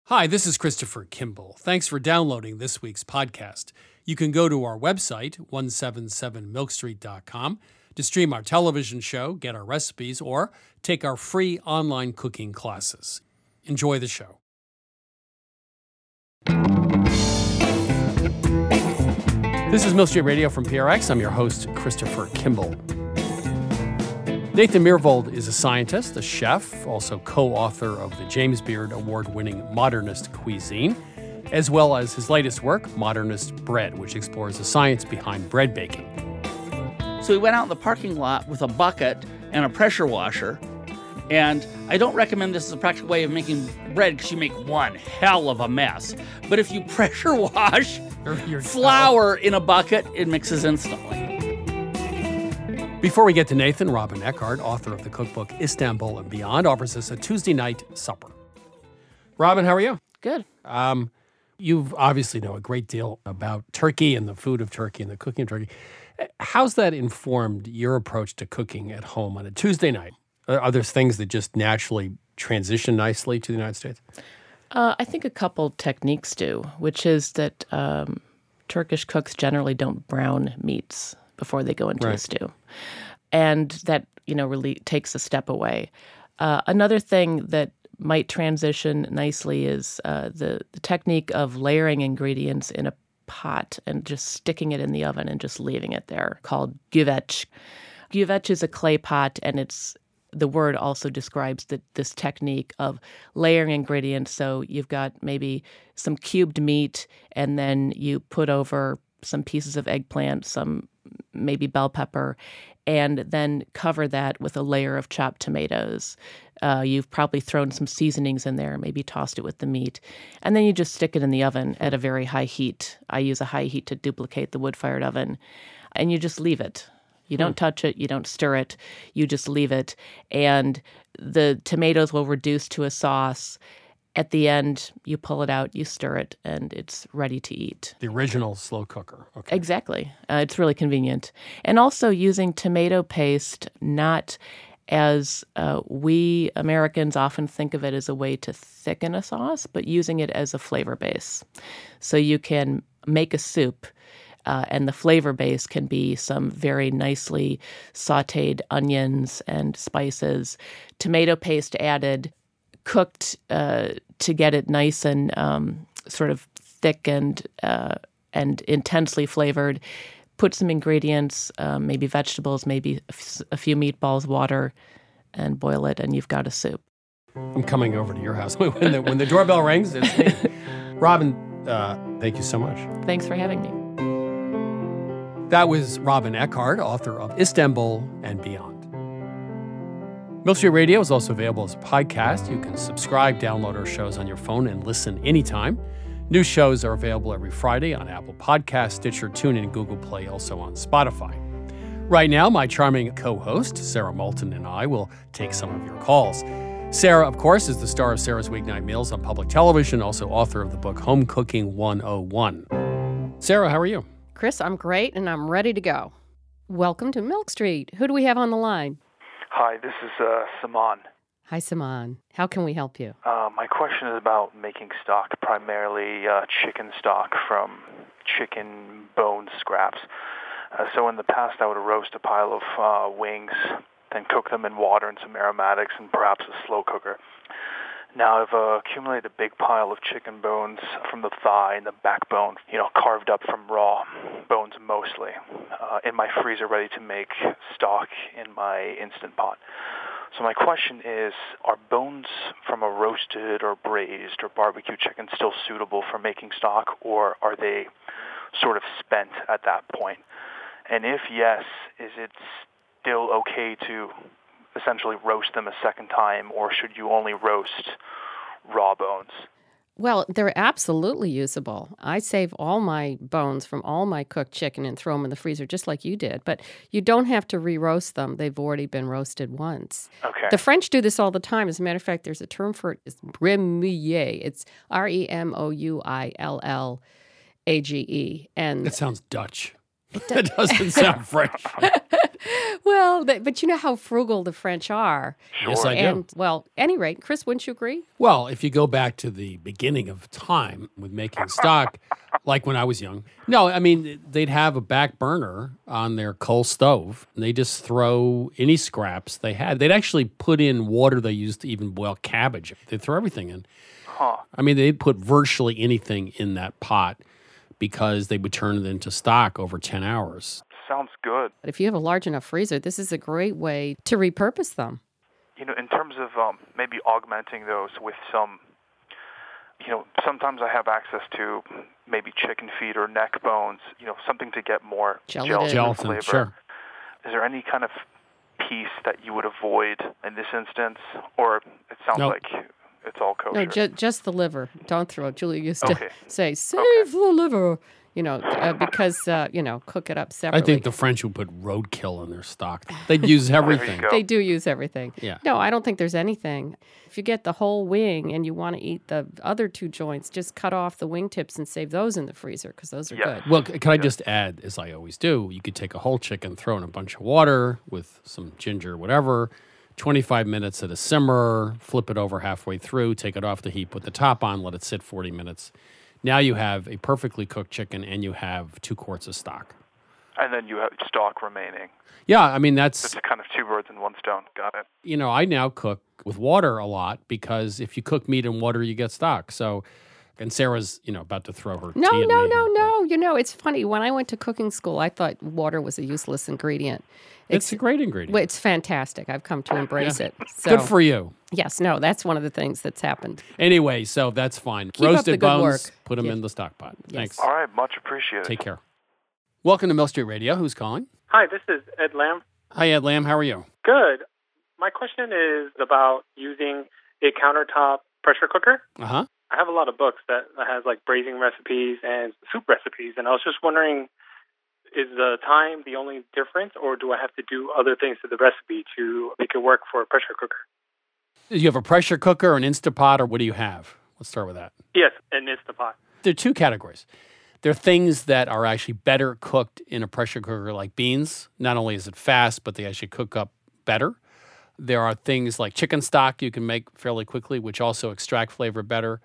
Hi, this is Christopher Kimball. Thanks for downloading this week's podcast. You can go to our website, 177milkstreet.com, to stream our television show, get our recipes, or take our free online cooking classes. Enjoy the show. This is Milk Street Radio from PRX. I'm your host, Christopher Kimball. Nathan Myhrvold is a scientist, a chef, also co-author of the James Beard Award-winning Modernist Cuisine, as well as his latest work, Modernist Bread, which explores the science behind bread baking. So we went out in the parking lot with a bucket and a pressure washer, and I don't recommend this as a practical way of making bread because you make one hell of a mess. But if you pressure wash Your flour in a bucket, it mixes instantly. Before we get to Nathan, Robin Eckhart, author of the cookbook Istanbul and Beyond, offers us a Tuesday night supper. Robin, how are you? Good. You obviously know a great deal about Turkey and the food of Turkey and the cooking of Turkey. How's that informed your approach to cooking at home on a Tuesday night? Are there things that just naturally transition nicely to the United States? I think a couple techniques do, which is that Turkish cooks generally don't brown meats before they go into a stew. And that, really takes a step away. Another thing that might transition nicely is the technique of layering ingredients in a pot and just sticking it in the oven and just leaving it there, called güveç. Güveç is a clay pot, and the word also describes this technique of layering ingredients. So you've got maybe some cubed meat, and then you put over some pieces of eggplant, some maybe bell pepper, and then cover that with a layer of chopped tomatoes. You've probably thrown some seasonings in there, maybe tossed it with the meat. And then you just stick it in the oven at a very high heat. I use a high heat to duplicate the wood-fired oven. And you just leave it. You don't touch it. You don't stir it. You just leave it. And the tomatoes will reduce to a sauce. At the end, you pull it out, you stir it, and it's ready to eat. The original slow cooker. Okay. Exactly. It's really convenient. And also using tomato paste, not as we Americans often think of it as a way to thicken a sauce, but using it as a flavor base. So you can make a soup, and the flavor base can be some very nicely sautéed onions and spices, tomato paste added, cooked to get it nice and sort of thick and intensely flavored. Put some ingredients, maybe vegetables, maybe a few meatballs, water, and boil it, and you've got a soup. I'm coming over to your house. When the doorbell rings, it's me. Robin, thank you so much. Thanks for having me. That was Robin Eckhart, author of Istanbul and Beyond. Milk Street Radio is also available as a podcast. You can subscribe, download our shows on your phone, and listen anytime. New shows are available every Friday on Apple Podcasts, Stitcher, TuneIn, Google Play, also on Spotify. Right now, my charming co-host, Sarah Moulton, and I will take some of your calls. Sarah, of course, is the star of Sarah's Weeknight Meals on public television, also author of the book Home Cooking 101. Sarah, how are you? Chris, I'm great, and I'm ready to go. Welcome to Milk Street. Who do we have on the line? Hi, this is Saman. Hi, Saman. How can we help you? My question is about making stock, primarily chicken stock from chicken bone scraps. So in the past, I would roast a pile of wings, then cook them in water and some aromatics and perhaps a slow cooker. Now I've accumulated a big pile of chicken bones from the thigh and the backbone, carved up from raw bones mostly, in my freezer ready to make stock in my Instant Pot. So my question is, are bones from a roasted or braised or barbecue chicken still suitable for making stock, or are they sort of spent at that point? And if yes, is it still okay to essentially roast them a second time, or should you only roast raw bones? Well, they're absolutely usable. I save all my bones from all my cooked chicken and throw them in the freezer just like you did. But you don't have to re-roast them. They've already been roasted once. Okay. The French do this all the time. As a matter of fact, there's a term for it. It's remouiller. It's Remouillage. And It sounds Dutch. That doesn't sound French. Well, but you know how frugal the French are. Yes, I do. And, well, at any rate, Chris, wouldn't you agree? Well, if you go back to the beginning of time with making stock, like when I was young, no, I mean, they'd have a back burner on their coal stove, and they just throw any scraps they had. They'd actually put in water they used to even boil cabbage. They'd throw everything in. Huh. I mean, they'd put virtually anything in that pot because they would turn it into stock over 10 hours. Sounds good. But if you have a large enough freezer, this is a great way to repurpose them. You know, in terms of maybe augmenting those with some, you know, sometimes I have access to maybe chicken feet or neck bones, you know, something to get more Gelatin. Gelatin, flavor. sure. Is there any kind of piece that you would avoid in this instance? Or it sounds Nope. like it's all kosher? No, just the liver. Don't throw it. Julia used to Okay. say, save the liver, you know, because, you know, cook it up I separately. think the French would put roadkill in their stock. They'd use everything. go. They do use everything. Yeah. No, I don't think there's anything. If you get the whole wing and you want to eat the other two joints, just cut off the wingtips and save those in the freezer because those are Yes. good. Well, can I just add, as I always do, you could take a whole chicken, throw in a bunch of water with some ginger, whatever, 25 minutes at a simmer, flip it over halfway through, take it off the heat, put the top on, let it sit 40 minutes. Now you have a perfectly cooked chicken and you have 2 quarts of stock. And then you have stock remaining. Yeah, I mean, that's, It's kind of 2 birds in 1 stone. Got it. you know, I now cook with water a lot because if you cook meat in water, you get stock. So, and Sarah's, you know, about to throw her No, tea at no, me. no, no. You know, it's funny. When I went to cooking school, I thought water was a useless ingredient. It's a great ingredient. Well, it's fantastic. I've come to embrace it. So, Good for you. yes, no, that's one of the things that's happened. Anyway, so that's fine. Keep up Roasted the good bones, work. put them Yeah. in the stock pot. Thanks. All right. Much appreciated. Take care. Welcome to Mill Street Radio. Who's calling? Hi, this is Ed Lamb. Hi, Ed Lamb. How are you? Good. My question is about using a countertop pressure cooker. Uh-huh. I have a lot of books that has like braising recipes and soup recipes, and I was just wondering, is the time the only difference, or do I have to do other things to the recipe to make it work for a pressure cooker? Do you have a pressure cooker, an Instapot, or what do you have? Let's start with that. Yes, an Instapot. There are 2 categories. There are things that are actually better cooked in a pressure cooker, like beans. Not only is it fast, but they actually cook up better. There are things like chicken stock you can make fairly quickly, which also extract flavor better.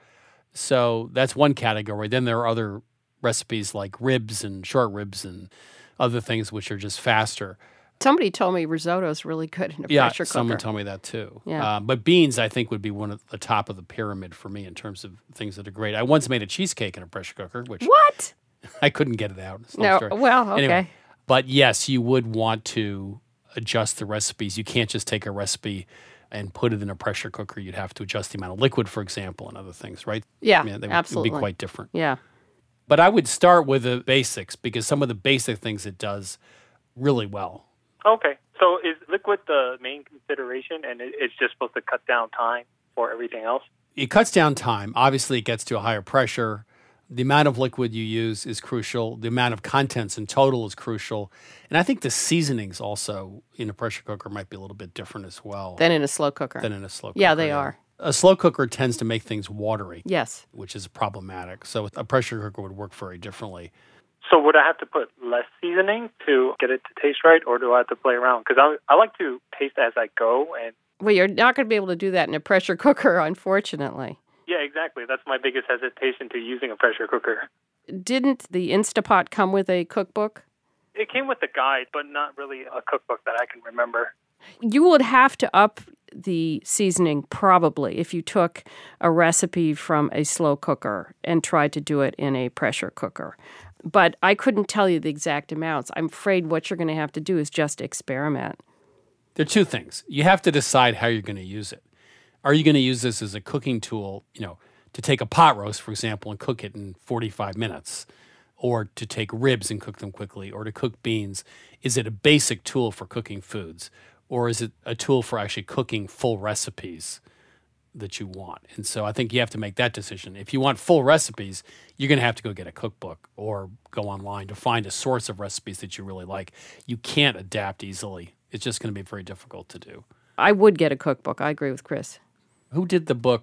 So that's one category. Then there are other recipes like ribs and short ribs and other things which are just faster. Somebody told me risotto's really good in a Yeah, pressure cooker. someone told me that too. Yeah. But beans, I think, would be one of the top of the pyramid for me in terms of things that are great. I once made a cheesecake in a pressure cooker, which What? I couldn't get it out. It's a long No, story. well, okay. Anyway, but yes, you would want to adjust the recipes. You can't just take a recipe and put it in a pressure cooker. You'd have to adjust the amount of liquid, for example, and other things, right? Yeah, They would absolutely. be quite different. Yeah. But I would start with the basics because some of the basic things it does really well. Okay, so is liquid the main consideration, and it's just supposed to cut down time for everything else? It cuts down time. Obviously, it gets to a higher pressure. The amount of liquid you use is crucial. The amount of contents in total is crucial. And I think the seasonings also in a pressure cooker might be a little bit different as well Then in a slow cooker. than in a slow cooker. Yeah, they are. A slow cooker tends to make things watery, Yes. which is problematic. So a pressure cooker would work very differently. So would I have to put less seasoning to get it to taste right, or do I have to play around? Because I like to taste as I go, and Well, you're not going to be able to do that in a pressure cooker, unfortunately. yeah, exactly. That's my biggest hesitation to using a pressure cooker. Didn't the Instapot come with a cookbook? It came with a guide, but not really a cookbook that I can remember. You would have to up the seasoning probably if you took a recipe from a slow cooker and tried to do it in a pressure cooker. But I couldn't tell you the exact amounts. I'm afraid what you're going to have to do is just experiment. There are 2 things. You have to decide how you're going to use it. Are you going to use this as a cooking tool, to take a pot roast, for example, and cook it in 45 minutes, or to take ribs and cook them quickly, or to cook beans? Is it a basic tool for cooking foods, or is it a tool for actually cooking full recipes that you want? And so I think you have to make that decision. If you want full recipes, you're going to have to go get a cookbook or go online to find a source of recipes that you really like. You can't adapt easily. It's just going to be very difficult to do. I would get a cookbook. I agree with Chris. Who did the book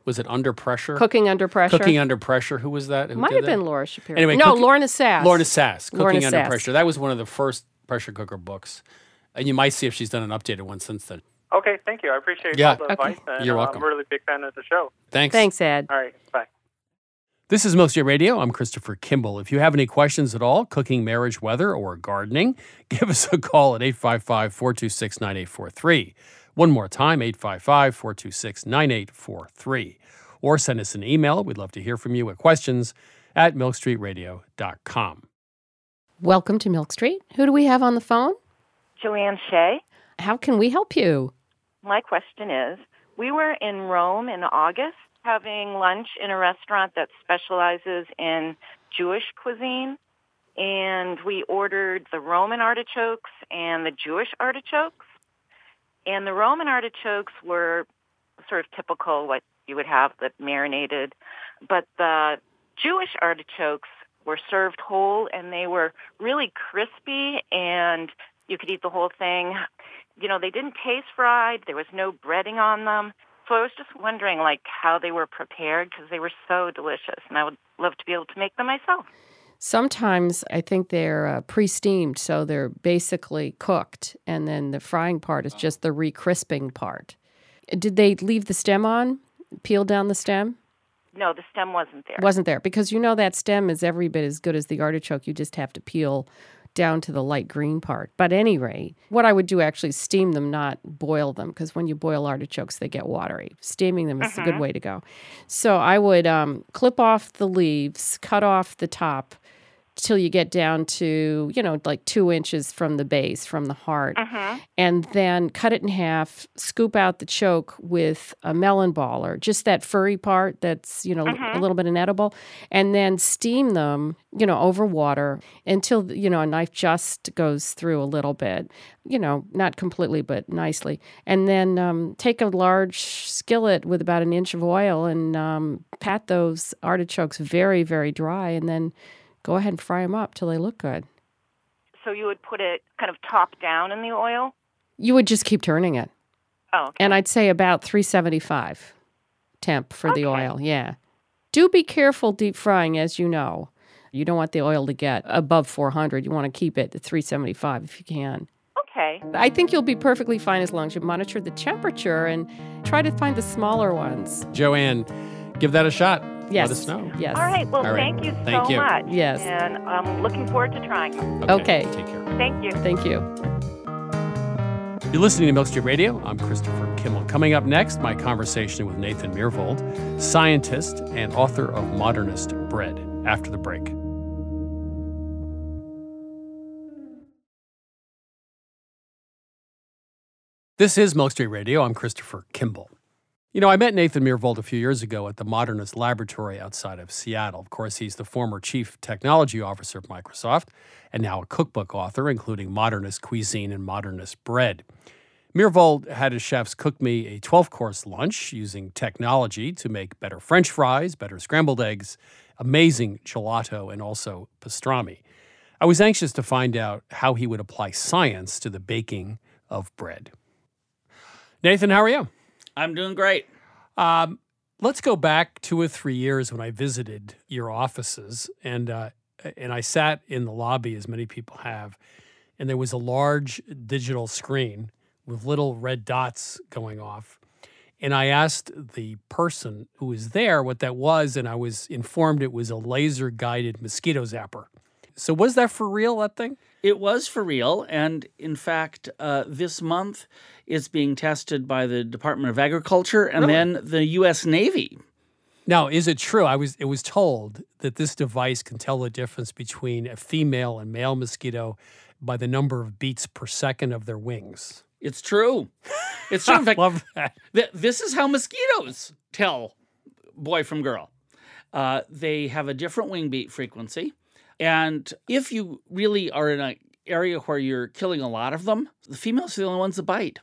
Was it Under Pressure? Cooking Under Pressure. Cooking Under Pressure. Who was that? Who Might did have that? been Laura Shapiro. Anyway, no, Lorna Sass. Lorna Sass. Cooking Lorna Under Sass. Pressure. That was one of the first pressure cooker books. And you might see if she's done an updated one since then. Okay, thank you. I appreciate Yeah. all the advice. And, You're welcome. I'm a really big fan of the show. Thanks. Thanks, Ed. All right, bye. This is Milk Street Radio. I'm Christopher Kimball. If you have any questions at all, cooking, marriage, weather, or gardening, give us a call at 855-426-9843. One more time, 855-426-9843. Or send us an email. We'd love to hear from you at questions@milkstreetradio.com. Welcome to Milk Street. Who do we have on the phone? Joanne Shea. How can we help you? My question is, we were in Rome in August having lunch in a restaurant that specializes in Jewish cuisine, and we ordered the Roman artichokes and the Jewish artichokes. And the Roman artichokes were sort of typical, what you would have, that marinated, but the Jewish artichokes were served whole, and they were really crispy, and you could eat the whole thing. You know, they didn't taste fried. There was no breading on them. So I was just wondering, how they were prepared, because they were so delicious, and I would love to be able to make them myself. Sometimes I think they're pre-steamed, so they're basically cooked, and then the frying part is just the re-crisping part. Did they leave the stem on? Peel down the stem? No, the stem wasn't there. Wasn't there, because that stem is every bit as good as the artichoke. You just have to peel down to the light green part. But at any rate, what I would do actually is steam them, not boil them, because when you boil artichokes, they get watery. Steaming them is a good way to go. So I would clip off the leaves, cut off the top till you get down to, 2 inches from the base, from the heart, and then cut it in half, scoop out the choke with a melon baller, just that furry part that's, a little bit inedible, and then steam them, over water until, a knife just goes through a little bit, not completely, but nicely. And then take a large skillet with about an inch of oil and pat those artichokes very, very dry, and then go ahead and fry them up till they look good. So you would put it kind of top down in the oil? You would just keep turning it. Oh, okay. And I'd say about 375 temp for the oil, yeah. Do be careful deep frying, as you know. You don't want the oil to get above 400. You want to keep it at 375 if you can. Okay. I think you'll be perfectly fine as long as you monitor the temperature and try to find the smaller ones. Joanne, give that a shot. Yes. Let us know. Yes. All right. Well, All right. thank you Thank so you. much. Yes. And I'm looking forward to trying them. Okay. Take care. Thank you. Thank you. You're listening to Milk Street Radio. I'm Christopher Kimball. Coming up next, my conversation with Nathan Myhrvold, scientist and author of Modernist Bread, after the break. This is Milk Street Radio. I'm Christopher Kimball. I met Nathan Myhrvold a few years ago at the Modernist Laboratory outside of Seattle. Of course, he's the former chief technology officer of Microsoft and now a cookbook author, including Modernist Cuisine and Modernist Bread. Myhrvold had his chefs cook me a 12-course lunch using technology to make better French fries, better scrambled eggs, amazing gelato, and also pastrami. I was anxious to find out how he would apply science to the baking of bread. Nathan, how are you? I'm doing great. Let's go back 2 or 3 years when I visited your offices, and I sat in the lobby, as many people have, and there was a large digital screen with little red dots going off. And I asked the person who was there what that was, and I was informed it was a laser-guided mosquito zapper. So was that for real, that thing? It was for real, and in fact, this month it's being tested by the Department of Agriculture and then the U.S. Navy. Now, is it true? It was told that this device can tell the difference between a female and male mosquito by the number of beats per second of their wings. It's true. It's true. In fact, I love that. This is how mosquitoes tell boy from girl. They have a different wing beat frequency. And if you really are in an area where you're killing a lot of them, the females are the only ones that bite.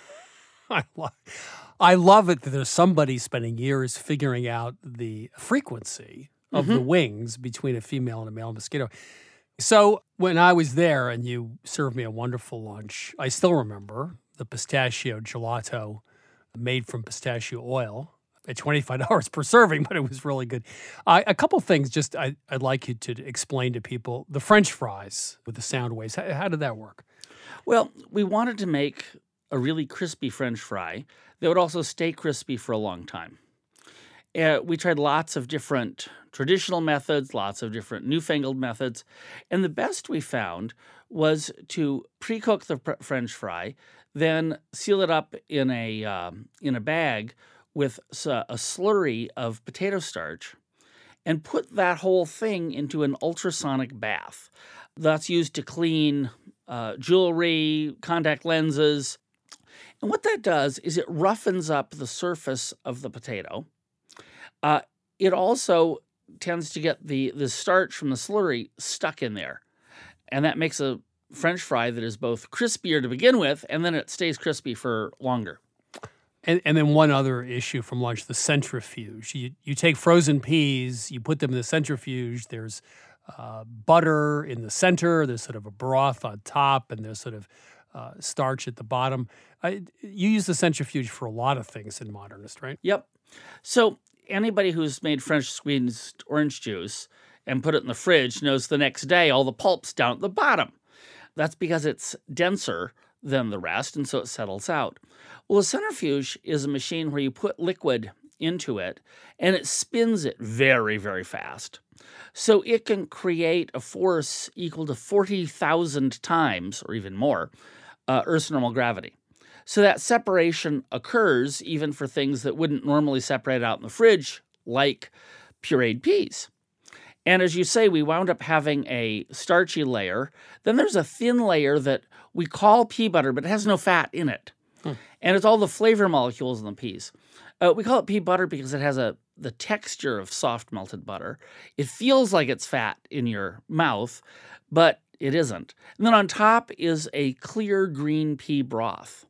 I love it that there's somebody spending years figuring out the frequency of the wings between a female and a male mosquito. So when I was there and you served me a wonderful lunch, I still remember the pistachio gelato made from pistachio oil. at $25 per serving, but it was really good. A couple things just I'd like you to explain to people. The French fries with the sound waves, how did that work? Well, we wanted to make a really crispy French fry that would also stay crispy for a long time. We tried lots of different traditional methods, lots of different newfangled methods, and the best we found was to pre-cook the French fry, then seal it up in a bag with a slurry of potato starch, and put that whole thing into an ultrasonic bath. That's used to clean jewelry, contact lenses. And what that does is it roughens up the surface of the potato. It also tends to get the starch from the slurry stuck in there. And that makes a French fry that is both crispier to begin with, and then it stays crispy for longer. And then one other issue from lunch, the centrifuge. You take frozen peas, you put them in the centrifuge. There's butter in the center. There's sort of a broth on top, and there's sort of starch at the bottom. You use the centrifuge for a lot of things in Modernist, right? Yep. So anybody who's made French squeezed orange juice and put it in the fridge knows the next day all the pulp's down at the bottom. That's because it's denser than the rest, and so it settles out. Well, a centrifuge is a machine where you put liquid into it, and it spins it very, very fast. So it can create a force equal to 40,000 times, or even more, Earth's normal gravity. So that separation occurs even for things that wouldn't normally separate out in the fridge, like pureed peas. And as you say, we wound up having a starchy layer. Then there's a thin layer that we call pea butter, but it has no fat in it. And it's all the flavor molecules in the peas. We call it pea butter because it has the texture of soft melted butter. It feels like it's fat in your mouth, but it isn't. And then on top is a clear green pea broth.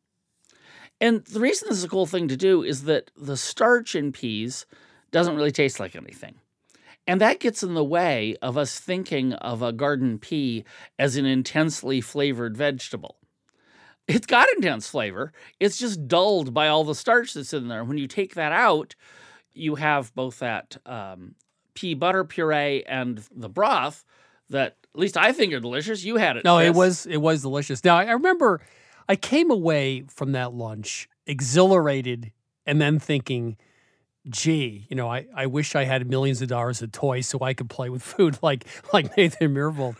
And the reason this is a cool thing to do is that the starch in peas doesn't really taste like anything. And that gets in the way of us thinking of a garden pea as an intensely flavored vegetable. It's got intense flavor. It's just dulled by all the starch that's in there. When you take that out, you have both that pea butter puree and the broth that, at least I think, are delicious. You had it. No, Chris. it was delicious. Now, I remember I came away from that lunch exhilarated and then thinking, gee, I wish I had millions of dollars of toys so I could play with food like Nathan Myhrvold.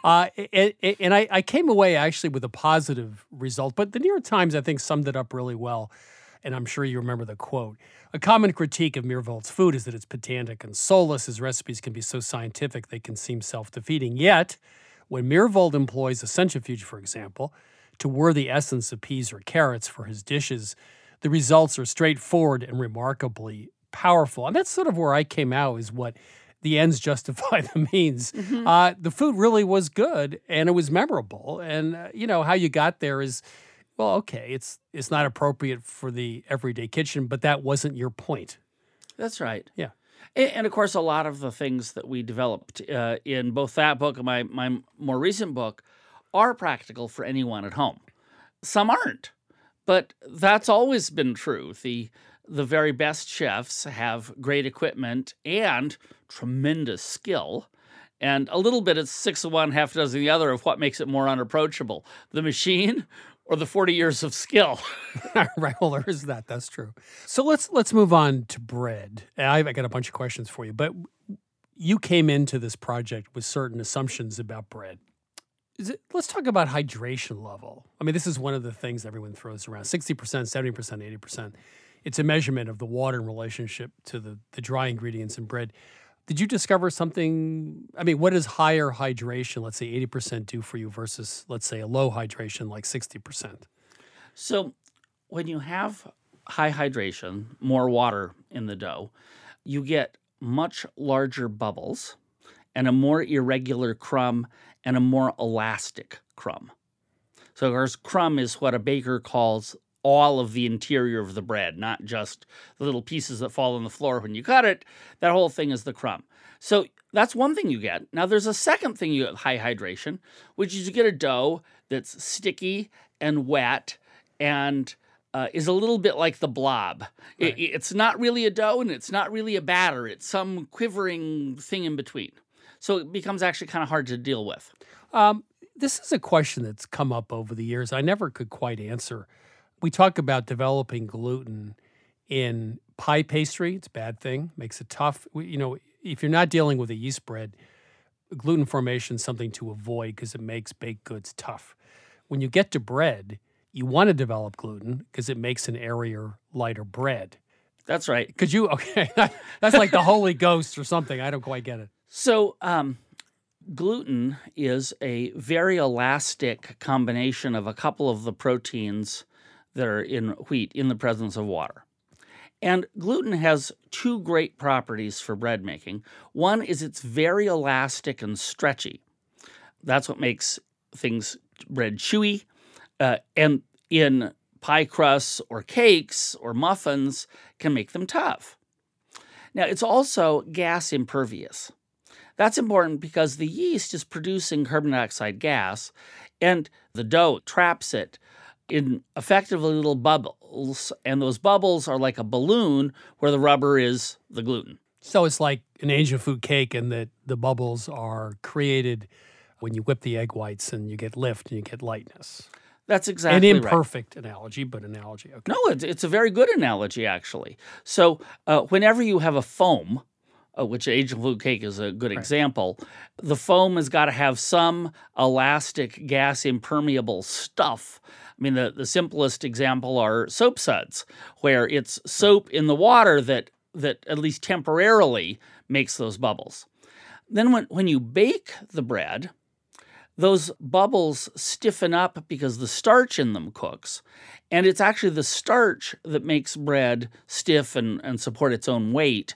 And I came away actually with a positive result. But the New York Times, I think, summed it up really well. And I'm sure you remember the quote. A common critique of Myhrvold's food is that it's pedantic and soulless. His recipes can be so scientific they can seem self-defeating. Yet, when Myhrvold employs a centrifuge, for example, to whir the essence of peas or carrots for his dishes, the results are straightforward and remarkably powerful. And that's sort of where I came out, is what the ends justify the means. Mm-hmm. The food really was good, and it was memorable. And, how you got there is, well, okay, it's not appropriate for the everyday kitchen, but that wasn't your point. That's right. Yeah. And of course, a lot of the things that we developed in both that book and my more recent book are practical for anyone at home. Some aren't, but that's always been true. The very best chefs have great equipment and tremendous skill. And a little bit, it's 6 of one, half a dozen of the other of what makes it more unapproachable. The machine or the 40 years of skill. Right, well, there is that. That's true. So let's move on to bread. I got a bunch of questions for you, but you came into this project with certain assumptions about bread. Let's talk about hydration level. I mean, this is one of the things everyone throws around. 60%, 70%, 80%. It's a measurement of the water in relationship to the dry ingredients in bread. Did you discover something? I mean, what does higher hydration, let's say 80%, do for you versus, let's say, a low hydration like 60%? So when you have high hydration, more water in the dough, you get much larger bubbles and a more irregular crumb and a more elastic crumb. So of course, crumb is what a baker calls all of the interior of the bread, not just the little pieces that fall on the floor when you cut it. That whole thing is the crumb. So that's one thing you get. Now there's a second thing you get with high hydration, which is you get a dough that's sticky and wet and is a little bit like the blob. Right. It's not really a dough and it's not really a batter. It's some quivering thing in between. So it becomes actually kind of hard to deal with. This is a question that's come up over the years. I never could quite answer. We talk about developing gluten in pie pastry. It's a bad thing, makes it tough. If you're not dealing with a yeast bread, gluten formation is something to avoid because it makes baked goods tough. When you get to bread, you want to develop gluten because it makes an airier, lighter bread. That's right. That's like the Holy Ghost or something. I don't quite get it. So gluten is a very elastic combination of a couple of the proteins that are in wheat in the presence of water. And gluten has two great properties for bread making. One is it's very elastic and stretchy. That's what makes bread chewy. And in pie crusts or cakes or muffins can make them tough. Now, it's also gas impervious. That's important because the yeast is producing carbon dioxide gas, and the dough traps it in effectively little bubbles, and those bubbles are like a balloon where the rubber is the gluten. So it's like an angel food cake, and that the bubbles are created when you whip the egg whites and you get lift and you get lightness. That's exactly right. An imperfect analogy, but analogy. Okay. No, it's a very good analogy, actually. So whenever you have a foam, which angel food cake is a good example, the foam has got to have some elastic, gas-impermeable stuff. I mean, the simplest example are soap suds, where it's soap in the water that at least temporarily makes those bubbles. Then when you bake the bread, those bubbles stiffen up because the starch in them cooks. And it's actually the starch that makes bread stiff and support its own weight.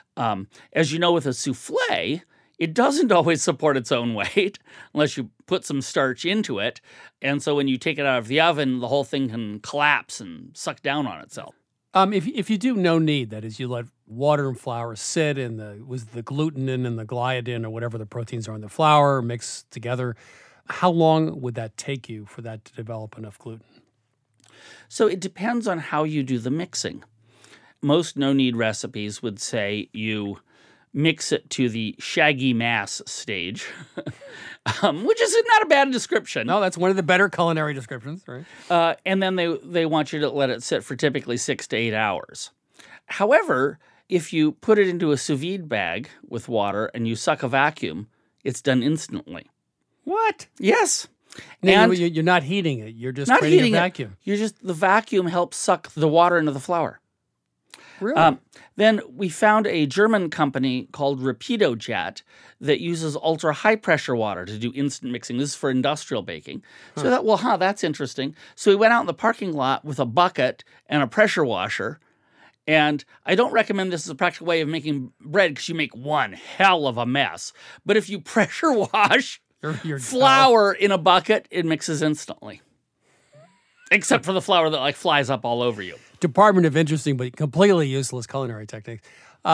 As you know, with a souffle, it doesn't always support its own weight unless you put some starch into it. And so when you take it out of the oven, the whole thing can collapse and suck down on itself. If you do no knead, that is, you let water and flour sit and the glutenin and the gliadin or whatever the proteins are in the flour mixed together, how long would that take you for that to develop enough gluten? So it depends on how you do the mixing. Most no-knead recipes would say you mix it to the shaggy mass stage, which is not a bad description. No, that's one of the better culinary descriptions, right? And then they want you to let it sit for typically 6 to 8 hours. However, if you put it into a sous vide bag with water and you suck a vacuum, it's done instantly. What? Yes. Now, you're not heating it. You're just not creating a vacuum. The vacuum helps suck the water into the flour. Really? Then we found a German company called RapidoJet that uses ultra-high pressure water to do instant mixing. This is for industrial baking. So I thought, that's interesting. So we went out in the parking lot with a bucket and a pressure washer. And I don't recommend this as a practical way of making bread because you make one hell of a mess. But if you pressure wash flour in a bucket, it mixes instantly. Except for the flour that flies up all over you. Department of interesting but completely useless culinary techniques.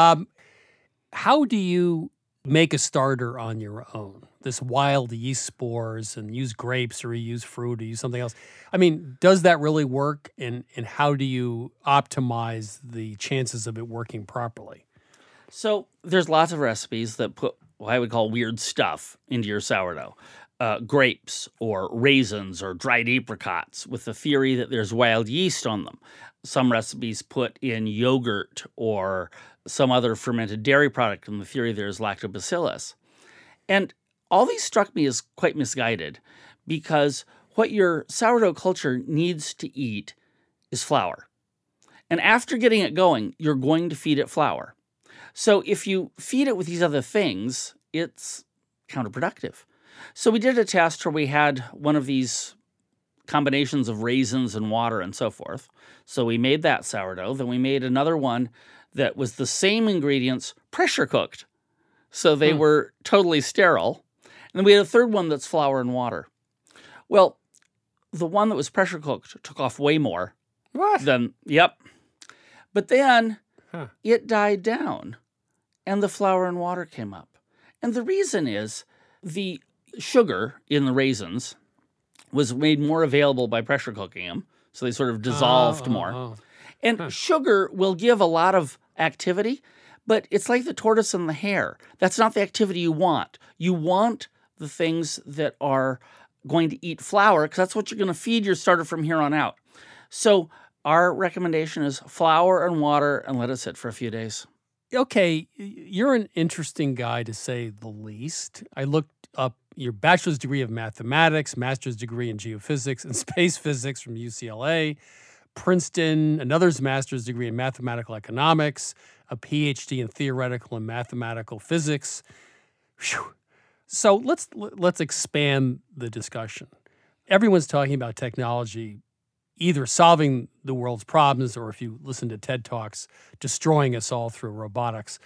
How do you make a starter on your own? This wild yeast spores and use grapes or you use fruit or use something else. I mean, does that really work? And how do you optimize the chances of it working properly? So there's lots of recipes that put what I would call weird stuff into your sourdough. Grapes or raisins or dried apricots with the theory that there's wild yeast on them. Some recipes put in yogurt or some other fermented dairy product in the theory there's lactobacillus. And all these struck me as quite misguided because what your sourdough culture needs to eat is flour. And after getting it going, you're going to feed it flour. So if you feed it with these other things, it's counterproductive. So we did a test where we had one of these combinations of raisins and water and so forth. So we made that sourdough. Then we made another one that was the same ingredients pressure cooked. So they were totally sterile. And then we had a third one that's flour and water. Well, the one that was pressure cooked took off way more. What? Yep. But then it died down and the flour and water came up. And the reason is the sugar in the raisins was made more available by pressure cooking them, So they sort of dissolved more. And sugar will give a lot of activity, but it's like the tortoise and the hare. That's not the activity you want. You want the things that are going to eat flour because that's what you're going to feed your starter from here on out. So our recommendation is flour and water and let it sit for a few days. Okay, you're an interesting guy to say the least. I looked up your bachelor's degree of mathematics, master's degree in geophysics and space physics from UCLA, Princeton, another's master's degree in mathematical economics, a PhD in theoretical and mathematical physics. Whew. So let's expand the discussion. Everyone's talking about technology either solving the world's problems or, if you listen to TED Talks, destroying us all through robotics.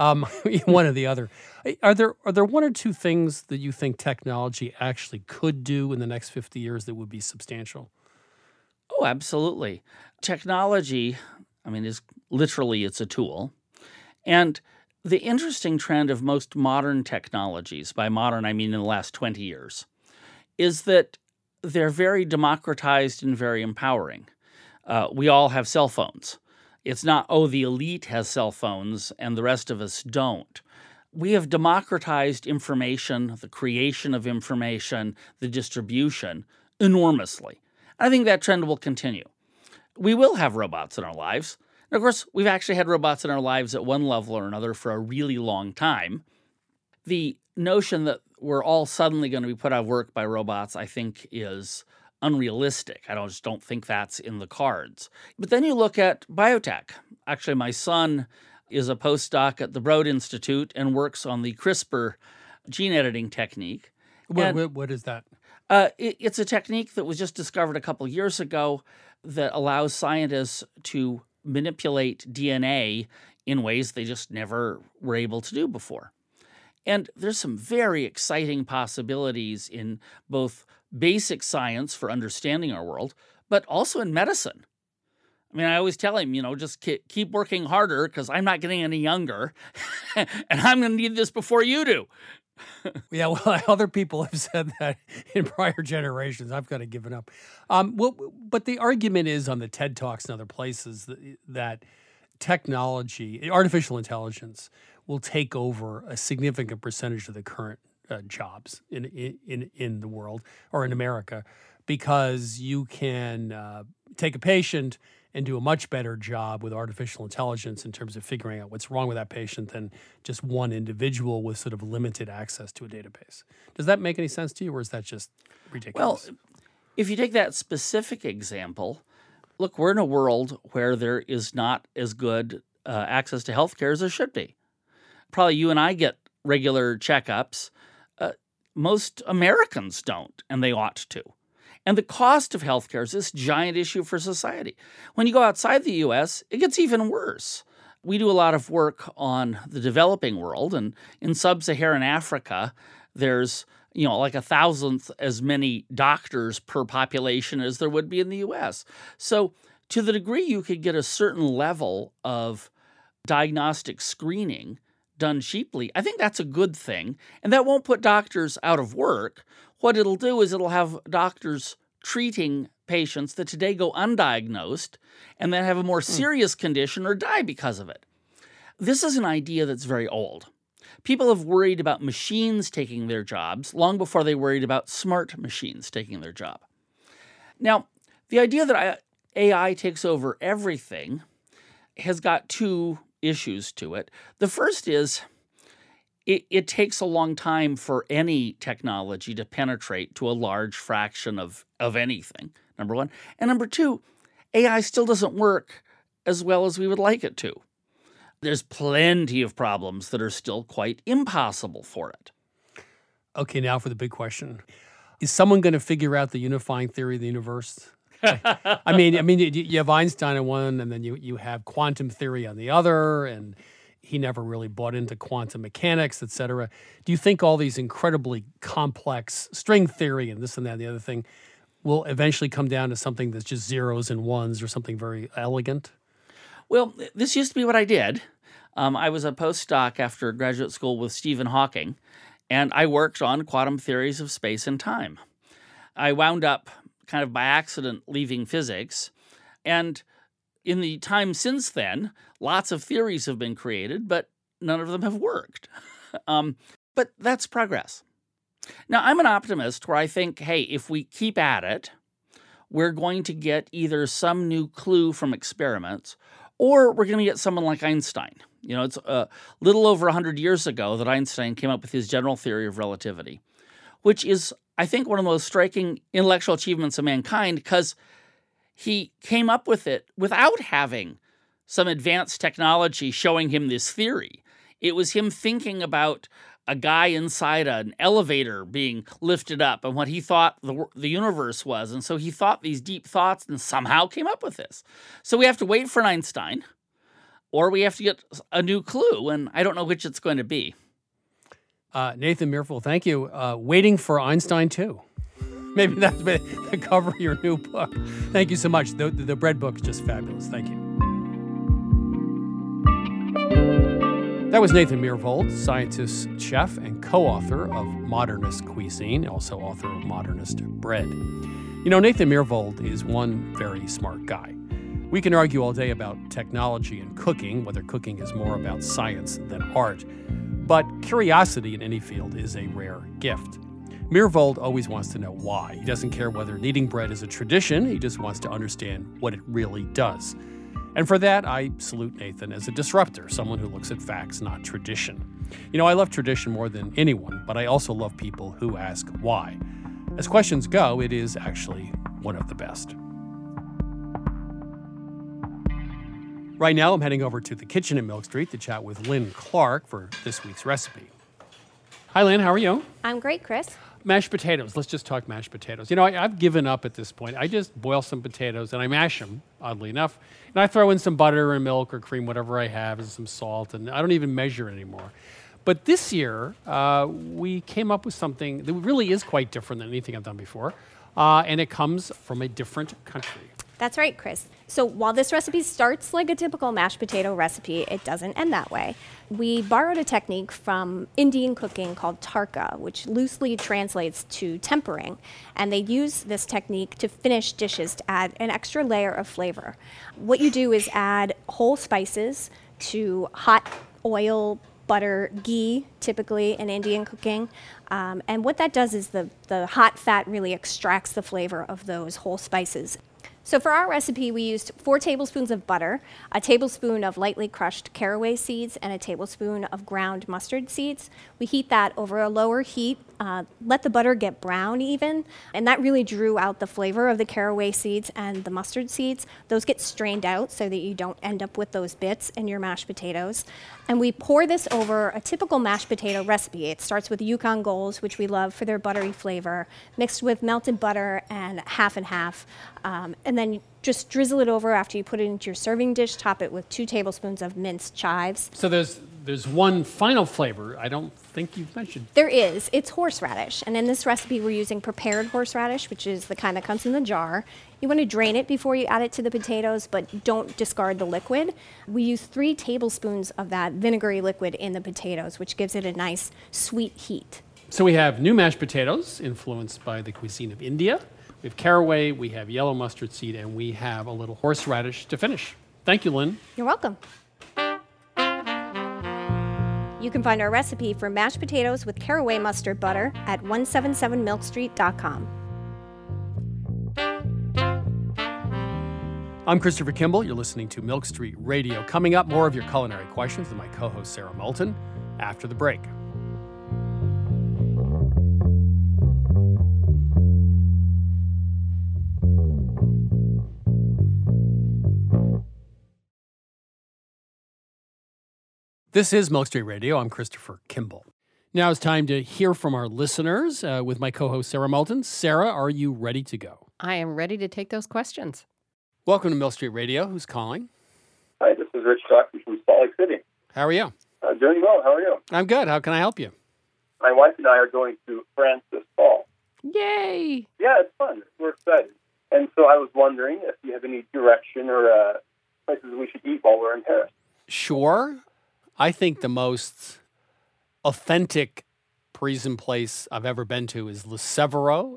One or the other. Are there one or two things that you think technology actually could do in the next 50 years that would be substantial? Oh, absolutely. Technology, is literally it's a tool. And the interesting trend of most modern technologies, by modern I mean in the last 20 years, is that they're very democratized and very empowering. We all have cell phones. It's not, the elite has cell phones and the rest of us don't. We have democratized information, the creation of information, the distribution enormously. I think that trend will continue. We will have robots in our lives. And of course, we've actually had robots in our lives at one level or another for a really long time. The notion that we're all suddenly going to be put out of work by robots, I think, is unrealistic. I just don't think that's in the cards. But then you look at biotech. Actually, my son is a postdoc at the Broad Institute and works on the CRISPR gene editing technique. What is that? It's a technique that was just discovered a couple years ago that allows scientists to manipulate DNA in ways they just never were able to do before. And there's some very exciting possibilities in both basic science for understanding our world, but also in medicine. I always tell him, just keep working harder because I'm not getting any younger and I'm going to need this before you do. Yeah, well, other people have said that in prior generations. I've kind of given up. But the argument is on the TED Talks and other places that technology, artificial intelligence, will take over a significant percentage of the current jobs in the world or in America, because you can take a patient and do a much better job with artificial intelligence in terms of figuring out what's wrong with that patient than just one individual with sort of limited access to a database. Does that make any sense to you, or is that just ridiculous? Well, if you take that specific example, look, we're in a world where there is not as good access to healthcare as there should be. Probably you and I get regular checkups. Most Americans don't, and they ought to. And the cost of healthcare is this giant issue for society. When you go outside the U.S., it gets even worse. We do a lot of work on the developing world, and in sub-Saharan Africa, there's like 1,000th as many doctors per population as there would be in the U.S. So to the degree you could get a certain level of diagnostic screening done cheaply, I think that's a good thing. And that won't put doctors out of work. What it'll do is it'll have doctors treating patients that today go undiagnosed and then have a more serious condition or die because of it. This is an idea that's very old. People have worried about machines taking their jobs long before they worried about smart machines taking their job. Now, the idea that AI takes over everything has got two issues to it. The first is it takes a long time for any technology to penetrate to a large fraction of anything, number one. And number two, AI still doesn't work as well as we would like it to. There's plenty of problems that are still quite impossible for it. Okay, now for the big question. Is someone going to figure out the unifying theory of the universe? You have Einstein on one, and then you have quantum theory on the other, and he never really bought into quantum mechanics, et cetera. Do you think all these incredibly complex string theory and this and that and the other thing will eventually come down to something that's just zeros and ones or something very elegant? Well, this used to be what I did. I was a postdoc after graduate school with Stephen Hawking, and I worked on quantum theories of space and time. I wound up kind of by accident leaving physics. And in the time since then, lots of theories have been created, but none of them have worked. But that's progress. Now, I'm an optimist where I think, hey, if we keep at it, we're going to get either some new clue from experiments, or we're going to get someone like Einstein. It's a little over 100 years ago that Einstein came up with his general theory of relativity, which is, I think, one of the most striking intellectual achievements of mankind, because he came up with it without having some advanced technology showing him this theory. It was him thinking about a guy inside an elevator being lifted up and what he thought the universe was. And so he thought these deep thoughts and somehow came up with this. So we have to wait for an Einstein, or we have to get a new clue, and I don't know which it's going to be. Nathan Myhrvold, thank you. Waiting for Einstein too. Maybe that's the cover of your new book. Thank you so much. The bread book is just fabulous. Thank you. That was Nathan Myhrvold, scientist, chef, and co-author of Modernist Cuisine, also author of Modernist Bread. Nathan Myhrvold is one very smart guy. We can argue all day about technology and cooking, whether cooking is more about science than art. But curiosity in any field is a rare gift. Myhrvold always wants to know why. He doesn't care whether kneading bread is a tradition. He just wants to understand what it really does. And for that, I salute Nathan as a disruptor, someone who looks at facts, not tradition. I love tradition more than anyone, but I also love people who ask why. As questions go, it is actually one of the best. Right now, I'm heading over to the kitchen at Milk Street to chat with Lynn Clark for this week's recipe. Hi, Lynn. How are you? I'm great, Chris. Mashed potatoes. Let's just talk mashed potatoes. I've given up at this point. I just boil some potatoes and I mash them, oddly enough. And I throw in some butter and milk or cream, whatever I have, and some salt. And I don't even measure it anymore. But this year, we came up with something that really is quite different than anything I've done before. And it comes from a different country. That's right, Chris. So while this recipe starts like a typical mashed potato recipe, it doesn't end that way. We borrowed a technique from Indian cooking called tarka, which loosely translates to tempering. And they use this technique to finish dishes to add an extra layer of flavor. What you do is add whole spices to hot oil, butter, ghee, typically in Indian cooking. And what that does is the hot fat really extracts the flavor of those whole spices. So for our recipe, we used 4 tablespoons of butter, a tablespoon of lightly crushed caraway seeds, and a tablespoon of ground mustard seeds. We heat that over a lower heat, let the butter get brown even, and that really drew out the flavor of the caraway seeds and the mustard seeds. Those get strained out so that you don't end up with those bits in your mashed potatoes. And we pour this over a typical mashed potato recipe. It starts with Yukon Golds, which we love for their buttery flavor, mixed with melted butter and half and half. And then just drizzle it over after you put it into your serving dish. Top it with 2 tablespoons of minced chives. So there's one final flavor I don't think you've mentioned. There is. It's horseradish. And in this recipe, we're using prepared horseradish, which is the kind that comes in the jar. You want to drain it before you add it to the potatoes, but don't discard the liquid. We use 3 tablespoons of that vinegary liquid in the potatoes, which gives it a nice sweet heat. So we have new mashed potatoes influenced by the cuisine of India. We have caraway, we have yellow mustard seed, and we have a little horseradish to finish. Thank you, Lynn. You're welcome. You can find our recipe for mashed potatoes with caraway mustard butter at 177milkstreet.com. I'm Christopher Kimball. You're listening to Milk Street Radio. Coming up, more of your culinary questions with my co-host Sarah Moulton after the break. This is Milk Street Radio. I'm Christopher Kimball. Now it's time to hear from our listeners with my co-host Sarah Moulton. Sarah, are you ready to go? I am ready to take those questions. Welcome to Milk Street Radio. Who's calling? Hi, this is Rich Stockton from Salt Lake City. How are you? Doing well. How are you? I'm good. How can I help you? My wife and I are going to France this fall. Yay! Yeah, it's fun. We're excited. And so I was wondering if you have any direction or places we should eat while we're in Paris. Sure. I think the most authentic Parisian place I've ever been to is Le Severo,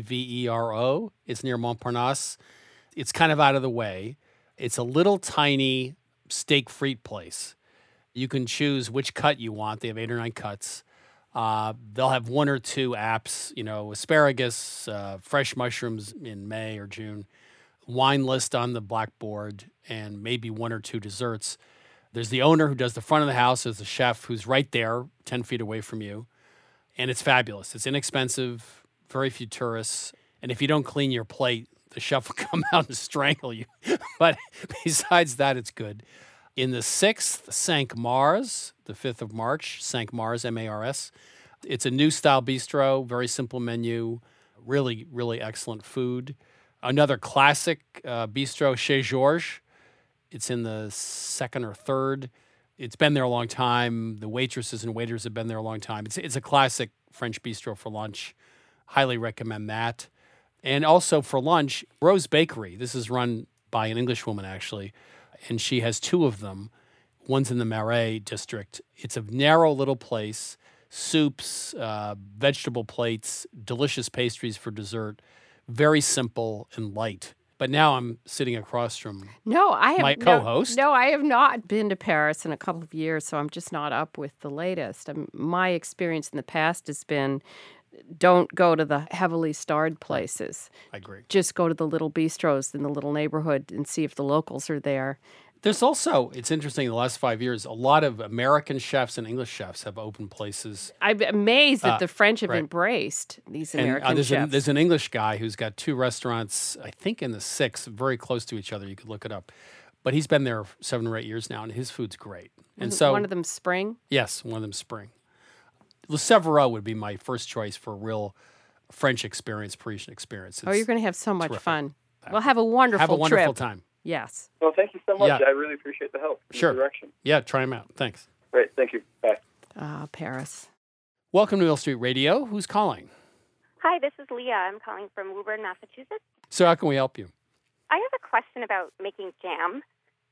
Severo. It's near Montparnasse. It's kind of out of the way. It's a little tiny steak frite place. You can choose which cut you want. They have 8 or 9 cuts. They'll have 1 or 2 apps, asparagus, fresh mushrooms in May or June, wine list on the blackboard, and maybe 1 or 2 desserts. There's the owner who does the front of the house. There's the chef who's right there, 10 feet away from you. And it's fabulous. It's inexpensive, very few tourists. And if you don't clean your plate, the chef will come out and strangle you. But besides that, it's good. In the 6th, Cinq Mars, the 5th of March, Cinq Mars, M-A-R-S. It's a new style bistro, very simple menu, really, really excellent food. Another classic bistro, Chez Georges. It's in the 2nd or 3rd. It's been there a long time. The waitresses and waiters have been there a long time. It's a classic French bistro for lunch. Highly recommend that. And also for lunch, Rose Bakery. This is run by an English woman, actually, and she has 2 of them. One's in the Marais district. It's a narrow little place, soups, vegetable plates, delicious pastries for dessert, very simple and light. But now I'm sitting across from my co-host. No, I have not been to Paris in a couple of years, so I'm just not up with the latest. My experience in the past has been don't go to the heavily starred places. I agree. Just go to the little bistros in the little neighborhood and see if the locals are there. There's also, it's interesting, in the last 5 years, a lot of American chefs and English chefs have opened places. I'm amazed that the French have embraced these American chefs. There's an English guy who's got 2 restaurants, I think in the 6th, very close to each other. You could look it up. But he's been there 7 or 8 years now, and his food's great. And so one of them Spring? Yes, one of them Spring. Le Severo would be my first choice for a real French experience, Parisian experience. You're going to have so much fun. We'll have a wonderful trip. Have a wonderful time. Yes. Well, thank you so much. Yeah. I really appreciate the help. Sure. The direction. Yeah, try them out. Thanks. Great. Thank you. Bye. Paris. Welcome to Mill Street Radio. Who's calling? Hi, this is Leah. I'm calling from Woburn, Massachusetts. So how can we help you? I have a question about making jam.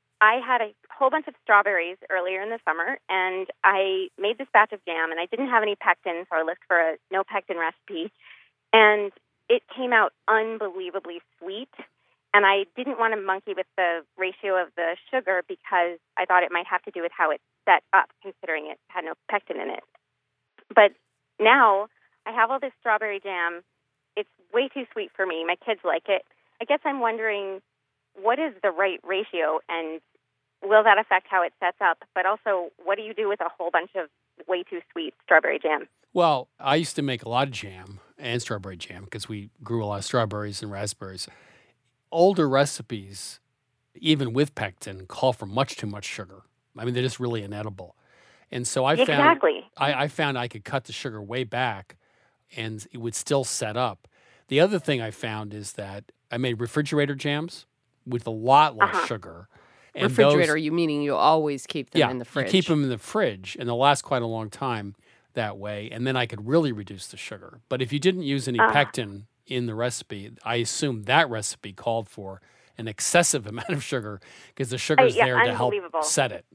I had a whole bunch of strawberries earlier in the summer, and I made this batch of jam, and I didn't have any pectin, so I looked for a no pectin recipe, and it came out unbelievably sweet. And I didn't want to monkey with the ratio of the sugar because I thought it might have to do with how it's set up, considering it had no pectin in it. But now I have all this strawberry jam. It's way too sweet for me. My kids like it. I guess I'm wondering, what is the right ratio, and will that affect how it sets up? But also, what do you do with a whole bunch of way too sweet strawberry jam? Well, I used to make a lot of jam and strawberry jam because we grew a lot of strawberries and raspberries. Older recipes, even with pectin, call for much too much sugar. I mean, they're just really inedible. And so I found I could cut the sugar way back and it would still set up. The other thing I found is that I made refrigerator jams with a lot less sugar. And refrigerator, you meaning you always keep them in the fridge? You keep them in the fridge, and they'll last quite a long time that way. And then I could really reduce the sugar. But if you didn't use any pectin in the recipe, I assume that recipe called for an excessive amount of sugar because the sugar is there to help set it.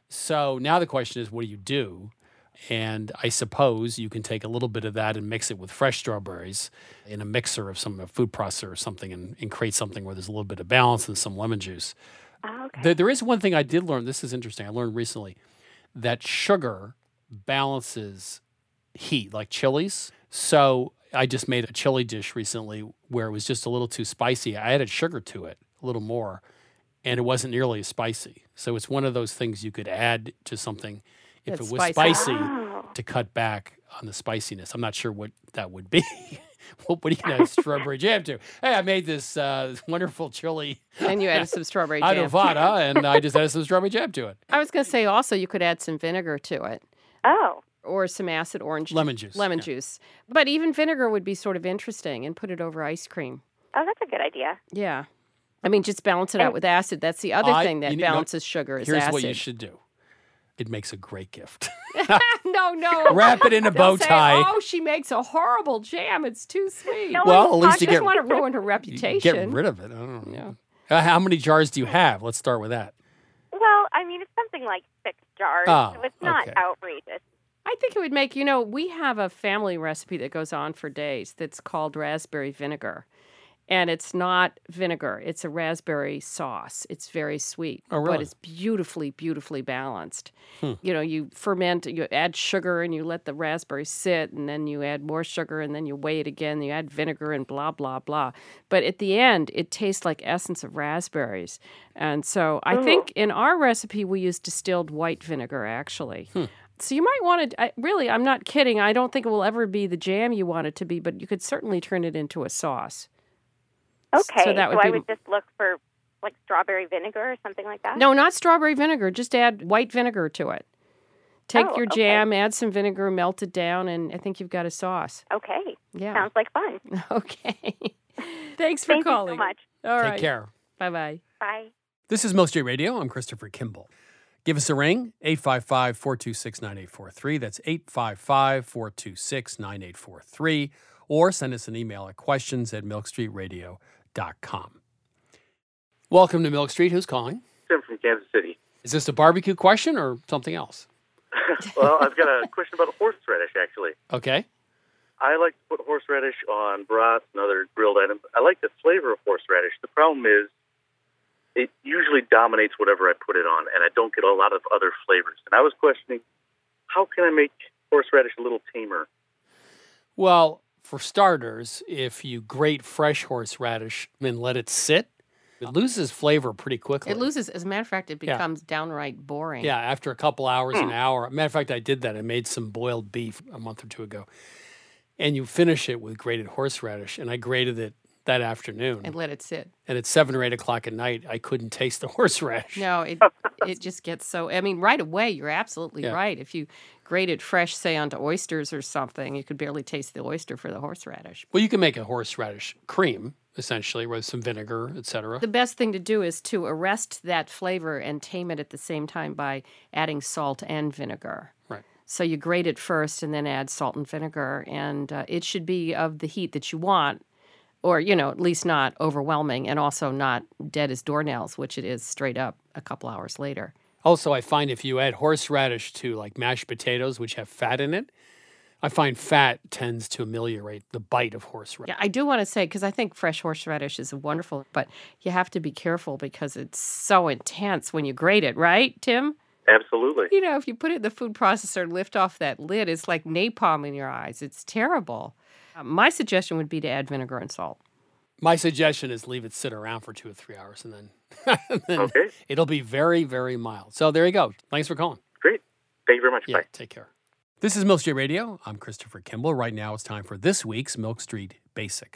So now the question is, what do you do? And I suppose you can take a little bit of that and mix it with fresh strawberries in a mixer of some food processor or something and create something where there's a little bit of balance and some lemon juice. Okay. There is one thing I did learn. This is interesting. I learned recently that sugar balances heat, like chilies. So I just made a chili dish recently where it was just a little too spicy. I added sugar to it, a little more, and it wasn't nearly as spicy. So it's one of those things you could add to something if it was spicy to cut back on the spiciness. I'm not sure what that would be. What are you going to add strawberry jam to? Hey, I made this wonderful chili. And you added some strawberry jam. Adovada, and I just added some strawberry jam to it. I was going to say also you could add some vinegar to it. Oh. Or some acid orange lemon juice. Juice. But even vinegar would be sort of interesting, and put it over ice cream. Oh, that's a good idea. Yeah. I mean, just balance it out with acid. That's the other thing that balances sugar is here's acid. What you should do. It makes a great gift. No. Wrap it in a bow tie. Oh, she makes a horrible jam. It's too sweet. Well, at least you don't want to ruin her reputation. Get rid of it. I don't know. How many jars do you have? Let's start with that. Well, I mean, it's something like 6 jars, so it's not outrageous. I I think it would make, we have a family recipe that goes on for days that's called raspberry vinegar. And it's not vinegar. It's a raspberry sauce. It's very sweet. Oh, really? But it's beautifully, beautifully balanced. You ferment, you add sugar, and you let the raspberry sit, and then you add more sugar, and then you weigh it again, and you add vinegar, and blah, blah, blah. But at the end, it tastes like essence of raspberries. And so I think in our recipe, we use distilled white vinegar, actually. So you might want to, really, I'm not kidding. I don't think it will ever be the jam you want it to be, but you could certainly turn it into a sauce. Okay, so I would just look for like strawberry vinegar or something like that? No, not strawberry vinegar. Just add white vinegar to it. Take your jam, add some vinegar, melt it down, and I think you've got a sauce. Okay. Yeah. Sounds like fun. Okay. Thanks for calling. Thank you so much. All right. Take care. Bye-bye. Bye. This is Milk Street Radio. I'm Christopher Kimball. Give us a ring, 855-426-9843. That's 855-426-9843. Or send us an email at questions@milkstreetradio.com. Welcome to Milk Street. Who's calling? Tim from Kansas City. Is this a barbecue question or something else? Well, I've got a question about horseradish, actually. Okay. I like to put horseradish on broths and other grilled items. I like the flavor of horseradish. The problem is it usually dominates whatever I put it on, and I don't get a lot of other flavors. And I was questioning, how can I make horseradish a little tamer? Well, for starters, if you grate fresh horseradish and let it sit, it loses flavor pretty quickly. It loses, as a matter of fact, it becomes downright boring. Yeah, after a couple hours, an hour. Matter of fact, I did that. I made some boiled beef a month or two ago. And you finish it with grated horseradish. And I grated it that afternoon. And let it sit. And at 7 or 8 o'clock at night, I couldn't taste the horseradish. No, it just gets so... I mean, right away, you're absolutely right. If you grate it fresh, say, onto oysters or something, you could barely taste the oyster for the horseradish. Well, you can make a horseradish cream, essentially, with some vinegar, etc. The best thing to do is to arrest that flavor and tame it at the same time by adding salt and vinegar. Right. So you grate it first and then add salt and vinegar, and it should be of the heat that you want, or, at least not overwhelming, and also not dead as doornails, which it is straight up a couple hours later. Also, I find if you add horseradish to like mashed potatoes, which have fat in it, I find fat tends to ameliorate the bite of horseradish. Yeah, I do want to say, because I think fresh horseradish is wonderful, but you have to be careful because it's so intense when you grate it, right, Tim? Absolutely. If you put it in the food processor and lift off that lid, it's like napalm in your eyes. It's terrible. My suggestion would be to add vinegar and salt. My suggestion is leave it sit around for 2 or 3 hours, and then, it'll be very, very mild. So there you go. Thanks for calling. Great. Thank you very much. Yeah, Bye. Take care. This is Milk Street Radio. I'm Christopher Kimball. Right now it's time for this week's Milk Street Basic.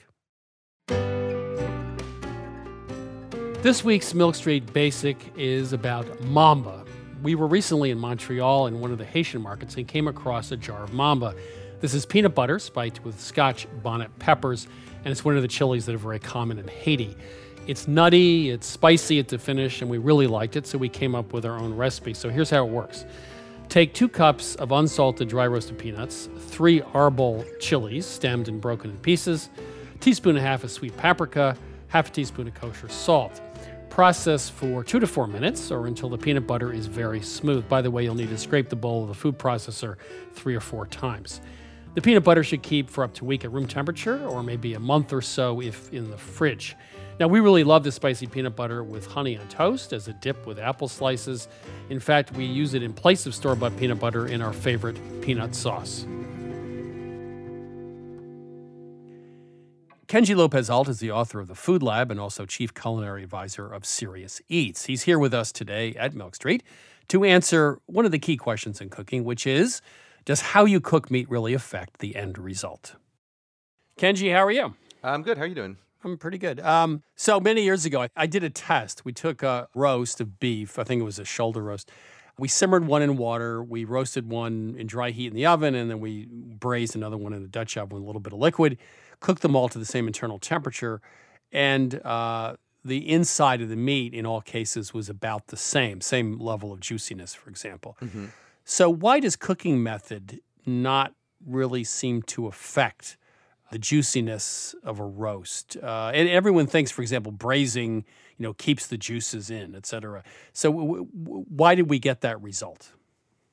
This week's Milk Street Basic is about mamba. We were recently in Montreal in one of the Haitian markets and came across a jar of mamba. This is peanut butter spiked with Scotch bonnet peppers, and it's one of the chilies that are very common in Haiti. It's nutty, it's spicy at the finish, and we really liked it, so we came up with our own recipe. So here's how it works. Take 2 cups of unsalted dry roasted peanuts, 3 arbol chilies stemmed and broken in pieces, a teaspoon and a half of sweet paprika, half a teaspoon of kosher salt. Process for 2 to 4 minutes or until the peanut butter is very smooth. By the way, you'll need to scrape the bowl of the food processor 3 or 4 times. The peanut butter should keep for up to a week at room temperature or maybe a month or so if in the fridge. Now, we really love this spicy peanut butter with honey on toast as a dip with apple slices. In fact, we use it in place of store-bought peanut butter in our favorite peanut sauce. Kenji Lopez-Alt is the author of The Food Lab and also chief culinary advisor of Serious Eats. He's here with us today at Milk Street to answer one of the key questions in cooking, which is, does how you cook meat really affect the end result? Kenji, how are you? I'm good. How are you doing? I'm pretty good. So many years ago, I did a test. We took a roast of beef. I think it was a shoulder roast. We simmered one in water. We roasted one in dry heat in the oven, and then we braised another one in a Dutch oven with a little bit of liquid, cooked them all to the same internal temperature, and the inside of the meat in all cases was about the same level of juiciness, for example. Mm-hmm. So why does cooking method not really seem to affect the juiciness of a roast? And everyone thinks, for example, braising, keeps the juices in, et cetera. So why did we get that result?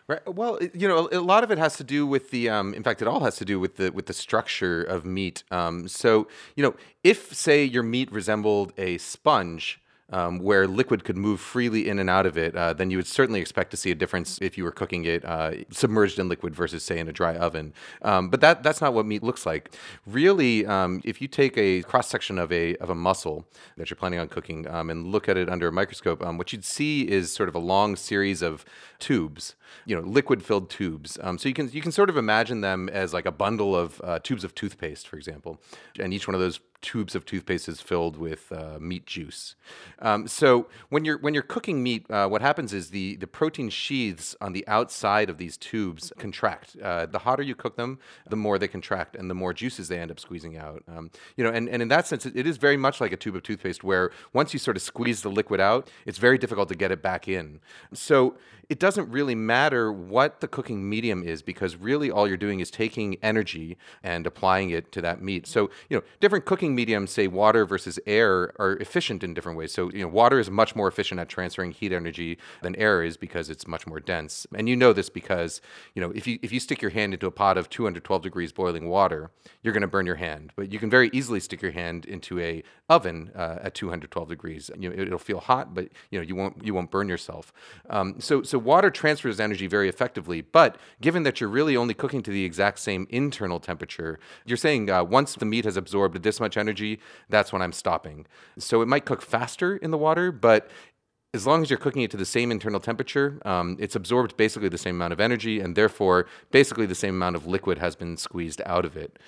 Right. Well, a lot of it has to do with the. In fact, it all has to do with the structure of meat. So, if say your meat resembled a sponge, where liquid could move freely in and out of it, then you would certainly expect to see a difference if you were cooking it submerged in liquid versus, say, in a dry oven. But that's not what meat looks like. Really, if you take a cross-section of a muscle that you're planning on cooking and look at it under a microscope, what you'd see is sort of a long series of tubes, liquid-filled tubes. So you can sort of imagine them as like a bundle of tubes of toothpaste, for example, and each one of those tubes of toothpaste is filled with meat juice. So when you're cooking meat, what happens is the protein sheaths on the outside of these tubes contract. The hotter you cook them, the more they contract, and the more juices they end up squeezing out. And in that sense, it is very much like a tube of toothpaste, where once you sort of squeeze the liquid out, it's very difficult to get it back in. So it doesn't really matter what the cooking medium is, because really all you're doing is taking energy and applying it to that meat. So, different cooking mediums, say water versus air, are efficient in different ways. So, water is much more efficient at transferring heat energy than air is, because it's much more dense. And you know this because, if you stick your hand into a pot of 212 degrees boiling water, you're going to burn your hand. But you can very easily stick your hand into a oven at 212 degrees. It'll feel hot, but you won't burn yourself. So water transfers energy very effectively. But given that you're really only cooking to the exact same internal temperature, you're saying once the meat has absorbed this much energy, that's when I'm stopping. So it might cook faster in the water, but as long as you're cooking it to the same internal temperature, it's absorbed basically the same amount of energy, and therefore basically the same amount of liquid has been squeezed out of it.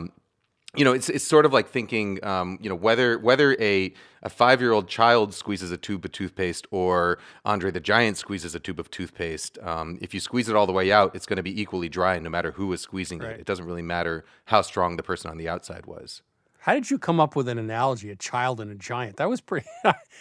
It's sort of like thinking, whether a 5-year-old child squeezes a tube of toothpaste or Andre the Giant squeezes a tube of toothpaste. If you squeeze it all the way out, it's going to be equally dry no matter who is squeezing it. It doesn't really matter how strong the person on the outside was. How did you come up with an analogy, a child and a giant? That was pretty...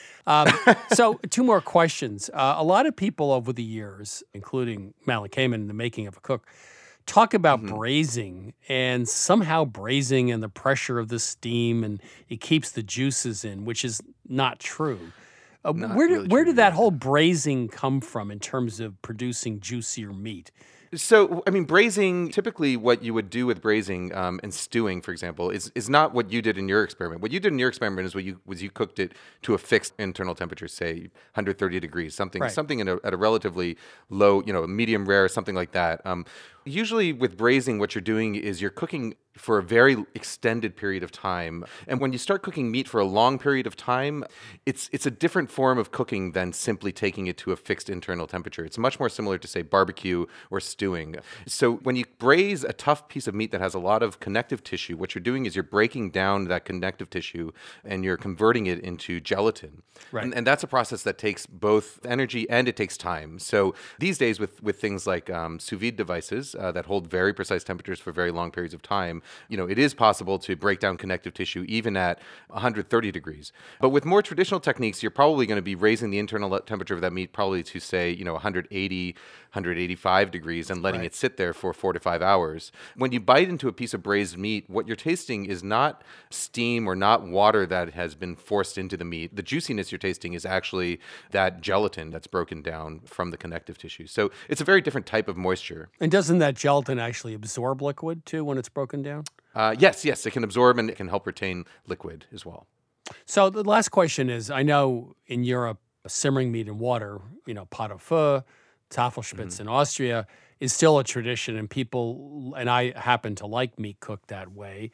So 2 more questions. A lot of people over the years, including Madeline Kamen in The Making of a Cook, talk about braising, and somehow braising and the pressure of the steam, and it keeps the juices in, which is not true. Where did that whole braising come from in terms of producing juicier meat? So, braising, typically what you would do with braising and stewing, for example, is not what you did in your experiment. What you did in your experiment is you cooked it to a fixed internal temperature, say 130 degrees, something at a relatively low, medium rare, something like that. Usually with braising, what you're doing is you're cooking for a very extended period of time. And when you start cooking meat for a long period of time, it's a different form of cooking than simply taking it to a fixed internal temperature. It's much more similar to, say, barbecue or stewing. So when you braise a tough piece of meat that has a lot of connective tissue, what you're doing is you're breaking down that connective tissue and you're converting it into gelatin. Right. And that's a process that takes both energy and it takes time. So these days with things like sous vide devices that hold very precise temperatures for very long periods of time, it is possible to break down connective tissue even at 130 degrees. But with more traditional techniques, you're probably going to be raising the internal temperature of that meat probably to, say, 180, 185 degrees and letting it sit there for 4 to 5 hours. When you bite into a piece of braised meat, what you're tasting is not steam or not water that has been forced into the meat. The juiciness you're tasting is actually that gelatin that's broken down from the connective tissue. So it's a very different type of moisture. And doesn't that gelatin actually absorb liquid too when it's broken down? Yes, it can absorb and it can help retain liquid as well. So the last question is, I know in Europe, simmering meat in water, pot au feu, Tafelspitz in Austria is still a tradition, and people, and I happen to like meat cooked that way.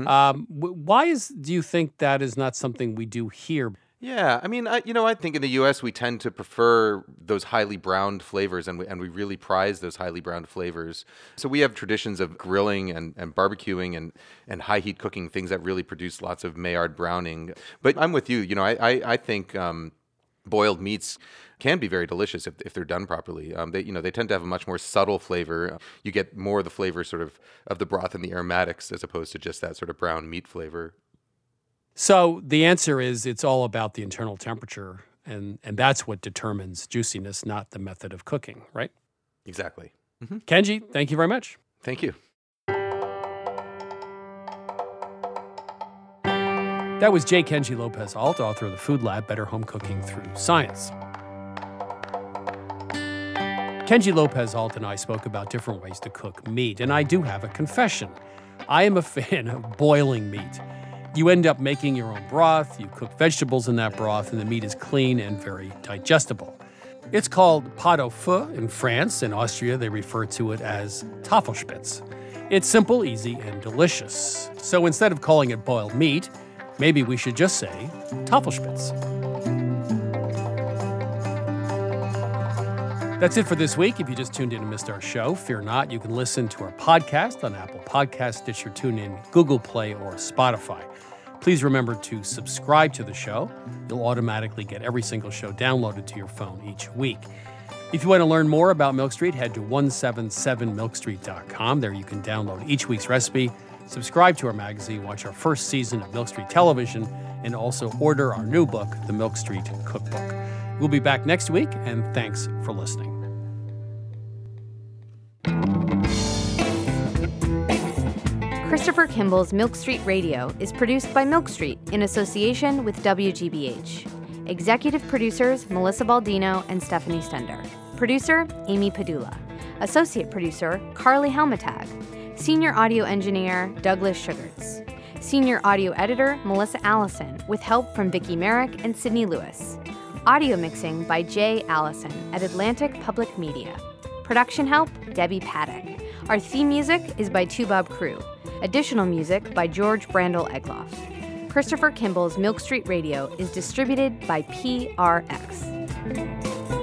Why do you think that is not something we do here? Yeah, I think in the U.S. we tend to prefer those highly browned flavors, and we really prize those highly browned flavors. So we have traditions of grilling and barbecuing and high heat cooking, things that really produce lots of Maillard browning. But I'm with you. I think boiled meats can be very delicious if they're done properly. They tend to have a much more subtle flavor. You get more of the flavor sort of the broth and the aromatics as opposed to just that sort of brown meat flavor. So the answer is it's all about the internal temperature, and that's what determines juiciness, not the method of cooking, right? Exactly. Kenji, thank you very much. Thank you. That was J. Kenji Lopez-Alt, author of The Food Lab, Better Home Cooking Through Science. Kenji Lopez-Alt and I spoke about different ways to cook meat, and I do have a confession. I am a fan of boiling meat. You end up making your own broth, you cook vegetables in that broth, and the meat is clean and very digestible. It's called pot au feu in France. In Austria, they refer to it as Tafelspitz. It's simple, easy, and delicious. So instead of calling it boiled meat, maybe we should just say Tafelspitz. That's it for this week. If you just tuned in and missed our show, fear not. You can listen to our podcast on Apple Podcasts, Stitcher, TuneIn, Google Play, or Spotify. Please remember to subscribe to the show. You'll automatically get every single show downloaded to your phone each week. If you want to learn more about Milk Street, head to 177milkstreet.com. There you can download each week's recipe, subscribe to our magazine, watch our first season of Milk Street Television, and also order our new book, The Milk Street Cookbook. We'll be back next week, and thanks for listening. Christopher Kimball's Milk Street Radio is produced by Milk Street in association with WGBH. Executive producers Melissa Baldino and Stephanie Stender. Producer Amy Padula. Associate producer Carly Helmetag. Senior audio engineer Douglas Sugarts. Senior audio editor Melissa Allison with help from Vicki Merrick and Sydney Lewis. Audio mixing by Jay Allison at Atlantic Public Media. Production help Debbie Paddock. Our theme music is by Toubab Crew. Additional music by George Brandel Egloff. Christopher Kimball's Milk Street Radio is distributed by PRX.